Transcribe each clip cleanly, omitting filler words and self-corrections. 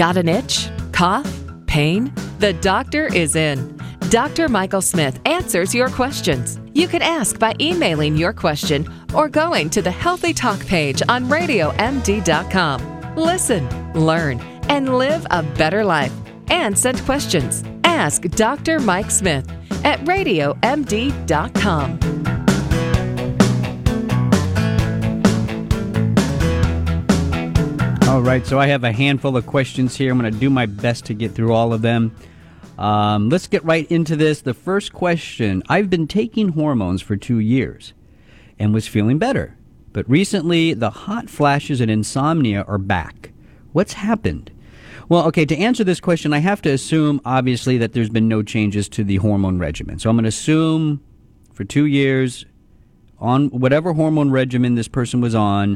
Got an itch? Cough? Pain? The doctor is in. Dr. Michael Smith answers your questions. You can ask by emailing your question or going to the Healthy Talk page on RadioMD.com. Listen, learn, and live a better life. And send questions. Ask Dr. Mike Smith at RadioMD.com. All right, so I have a handful of questions here. I'm going to do my best to get through all of them. Let's get right into this. The first question, I've been taking hormones for 2 years and was feeling better. But recently, the hot flashes and insomnia are back. What's happened? Well, okay, to answer this question, I have to assume, obviously, that there's been no changes to the hormone regimen. So I'm going to assume for 2 years, on whatever hormone regimen this person was on,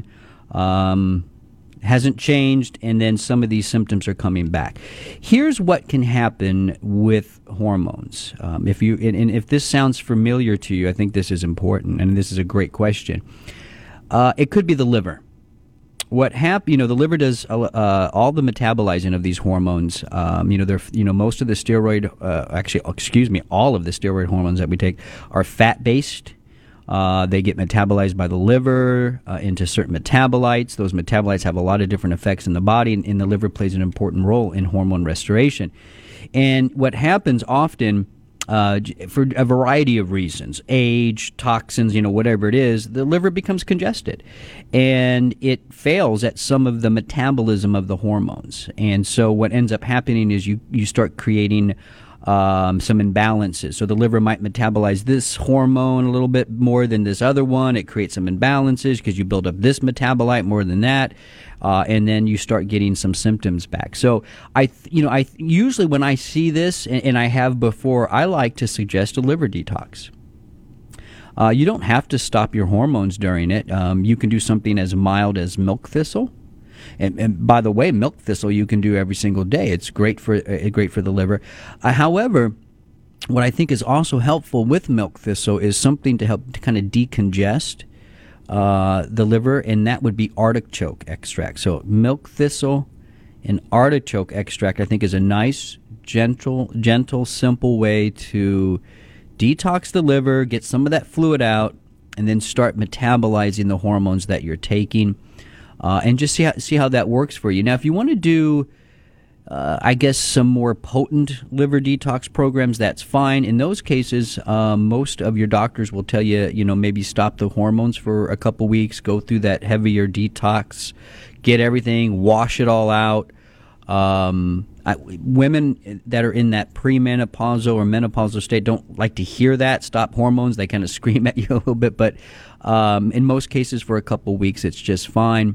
hasn't changed, and then some of these symptoms are coming back. Here's what can happen with hormones. If this sounds familiar to you, I think this is important, and this is a great question. It could be the liver. What happens? The liver does all the metabolizing of these hormones. Most of the steroid, all of the steroid hormones that we take are fat-based. They get metabolized by the liver into certain metabolites. Those metabolites have a lot of different effects in the body, and the liver plays an important role in hormone restoration. And what happens often, for a variety of reasons, age, toxins, whatever it is, the liver becomes congested, and it fails at some of the metabolism of the hormones. And so what ends up happening is you start creating some imbalances. So the liver might metabolize this hormone a little bit more than this other one. It creates some imbalances because you build up this metabolite more than that, and then you start getting some symptoms back. So I usually when I see this, and I have before, I like to suggest a liver detox. You don't have to stop your hormones during it. You can do something as mild as milk thistle. And by the way, milk thistle you can do every single day. It's great for the liver. However, what I think is also helpful with milk thistle is something to help to kind of decongest the liver, and that would be artichoke extract. So milk thistle and artichoke extract, I think, is a nice, gentle, simple way to detox the liver, get some of that fluid out, and then start metabolizing the hormones that you're taking. And just see how that works for you. Now, if you want to do, some more potent liver detox programs, that's fine. In those cases, most of your doctors will tell you, maybe stop the hormones for a couple weeks, go through that heavier detox, get everything, wash it all out. Women that are in that premenopausal or menopausal state don't like to hear that, stop hormones. They kind of scream at you a little bit, but in most cases for a couple weeks, it's just fine.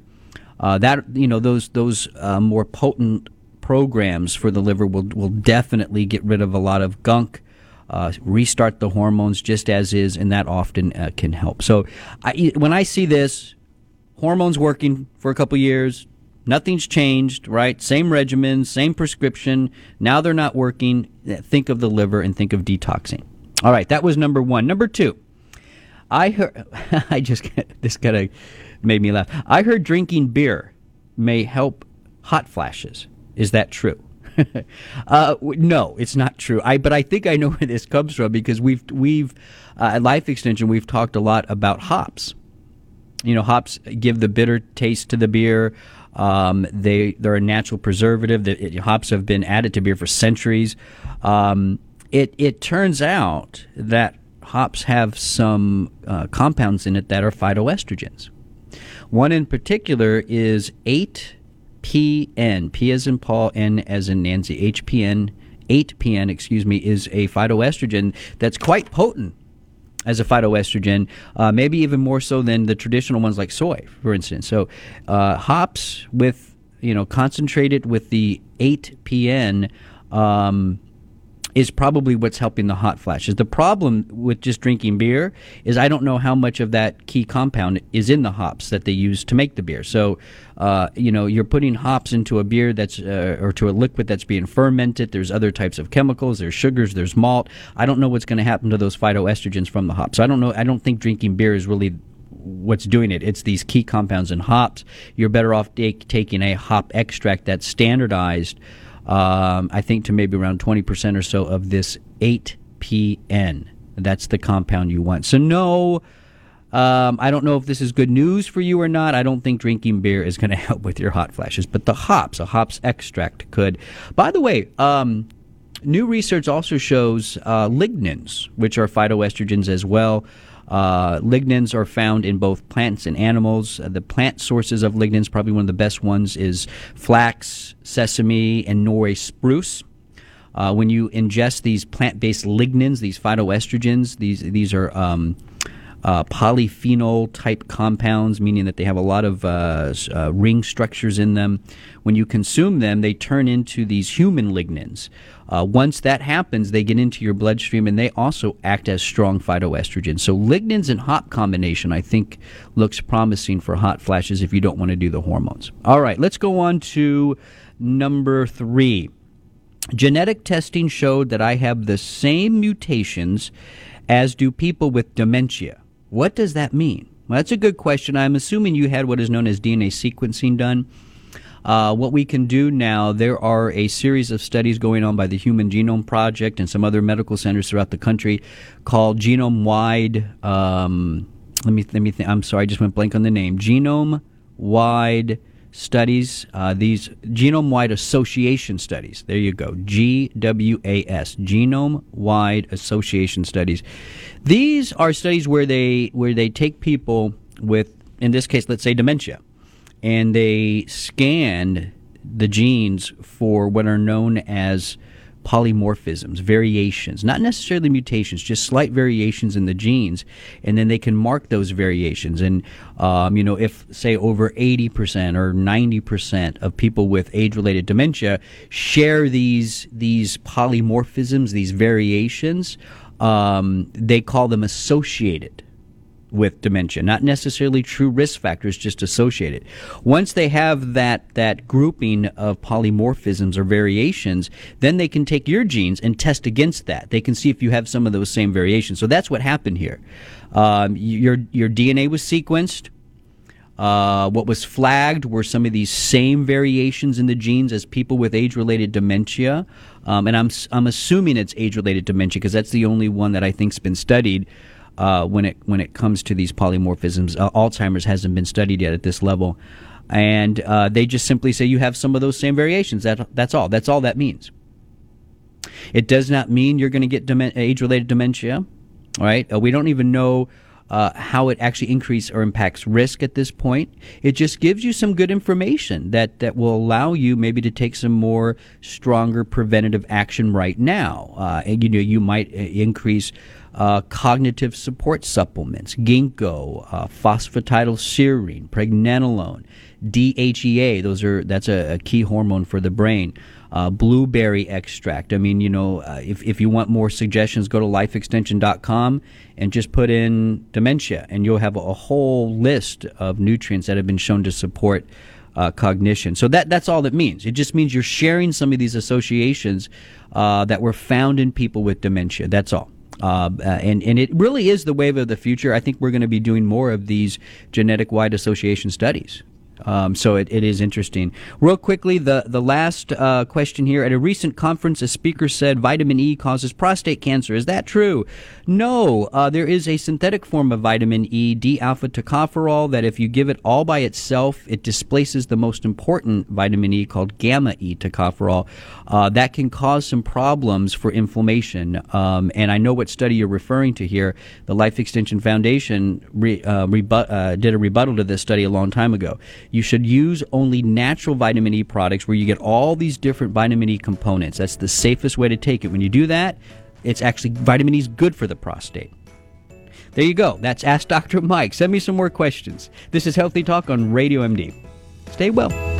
Those more potent programs for the liver will definitely get rid of a lot of gunk, restart the hormones just as is, and that often can help. So when I see this, hormones working for a couple years, nothing's changed, right? Same regimen, same prescription. Now they're not working. Think of the liver and think of detoxing. All right, that was number one. Number two, I heard, this kind of made me laugh. I heard drinking beer may help hot flashes. Is that true? No, it's not true. But I think I know where this comes from because we've at Life Extension we've talked a lot about hops. Hops give the bitter taste to the beer. They're a natural preservative. Hops have been added to beer for centuries. It turns out that hops have some compounds in it that are phytoestrogens. One in particular is 8-PN, P as in Paul, N as in Nancy, 8-PN, is a phytoestrogen that's quite potent as a phytoestrogen, maybe even more so than the traditional ones like soy, for instance. So hops with, concentrated with the 8-PN is probably what's helping the hot flashes. The problem with just drinking beer is I don't know how much of that key compound is in the hops that they use to make the beer. So, you're putting hops into a beer or to a liquid that's being fermented. There's other types of chemicals. There's sugars. There's malt. I don't know what's going to happen to those phytoestrogens from the hops. So I don't know. I don't think drinking beer is really what's doing it. It's these key compounds in hops. You're better off taking a hop extract that's standardized, I think, to maybe around 20% or so of this 8-PN. That's the compound you want. So no, I don't know if this is good news for you or not. I don't think drinking beer is going to help with your hot flashes, but a hops extract could. By the way, new research also shows lignans, which are phytoestrogens as well. Lignans are found in both plants and animals. The plant sources of lignans, probably one of the best ones, is flax, sesame, and Norway spruce. When you ingest these plant-based lignans, these phytoestrogens, these are polyphenol-type compounds, meaning that they have a lot of ring structures in them. When you consume them, they turn into these human lignans. Once that happens, they get into your bloodstream, and they also act as strong phytoestrogens. So lignans and hop combination, I think, looks promising for hot flashes if you don't want to do the hormones. All right, let's go on to number 3. Genetic testing showed that I have the same mutations as do people with dementia. What does that mean? Well, that's a good question. I'm assuming you had what is known as DNA sequencing done. What we can do now, there are a series of studies going on by the Human Genome Project and some other medical centers throughout the country called genome-wide, let me think. I'm sorry, I just went blank on the name. Genome-wide studies, these genome-wide association studies. There you go, GWAS, genome-wide association studies. These are studies where they take people with, in this case, let's say dementia, and they scan the genes for what are known as polymorphisms, variations, not necessarily mutations, just slight variations in the genes, and then they can mark those variations. And if, say, over 80% or 90% of people with age-related dementia share these polymorphisms, these variations, they call them associated with dementia, not necessarily true risk factors, just associated. Once they have that grouping of polymorphisms or variations, then they can take your genes and test against that. They can see if you have some of those same variations. So that's what happened here. Your DNA was sequenced. What was flagged were some of these same variations in the genes as people with age-related dementia. And I'm assuming it's age-related dementia because that's the only one that I think's been studied. When it comes to these polymorphisms. Alzheimer's hasn't been studied yet at this level. And they just simply say you have some of those same variations. That's all. That's all that means. It does not mean you're going to get age-related dementia. All right? We don't even know how it actually increases or impacts risk at this point. It just gives you some good information that will allow you maybe to take some more stronger preventative action right now. You might increase cognitive support supplements, ginkgo, phosphatidylserine, pregnenolone, DHEA. That's a key hormone for the brain. Blueberry extract. I mean, if you want more suggestions, go to lifeextension.com and just put in dementia, and you'll have a whole list of nutrients that have been shown to support cognition. So that's all that means. It just means you're sharing some of these associations that were found in people with dementia. That's all. And it really is the wave of the future. I think we're going to be doing more of these genetic-wide association studies. So it is interesting. Real quickly, the last question here. At a recent conference, a speaker said vitamin E causes prostate cancer. Is that true? No. There is a synthetic form of vitamin E, D-alpha tocopherol, that if you give it all by itself, it displaces the most important vitamin E called gamma E tocopherol. That can cause some problems for inflammation. And I know what study you're referring to here. The Life Extension Foundation did a rebuttal to this study a long time ago. You should use only natural vitamin E products where you get all these different vitamin E components. That's the safest way to take it. When you do that, it's actually, vitamin E is good for the prostate. There you go. That's Ask Dr. Mike. Send me some more questions. This is Healthy Talk on Radio MD. Stay well.